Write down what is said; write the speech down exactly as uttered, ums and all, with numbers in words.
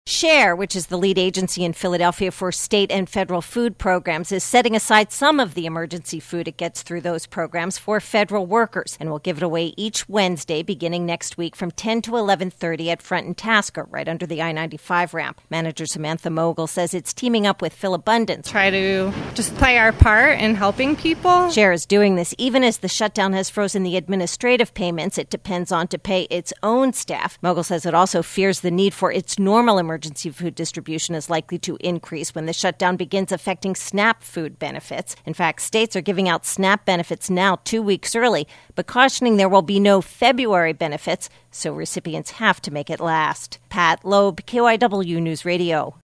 SHARE, which is the lead agency in Philadelphia for state and federal food programs, is setting aside some of the emergency food it gets through those programs for federal workers and will give it away each Wednesday beginning next week from ten to eleven thirty at Front and Tasker, right under the I ninety-five ramp. Manager Samantha Mogul says it's teaming up with Philabundance. Try to just play our part in helping people. SHARE is doing this even as the shutdown has frozen the administrative payments it depends on to pay its own staff. Mogul says it also fears the need for its normal emergency Emergency food distribution is likely to increase when the shutdown begins affecting SNAP food benefits. In fact, states are giving out SNAP benefits now two weeks early, but cautioning there will be no February benefits, so recipients have to make it last. Pat Loeb, K Y W News Radio.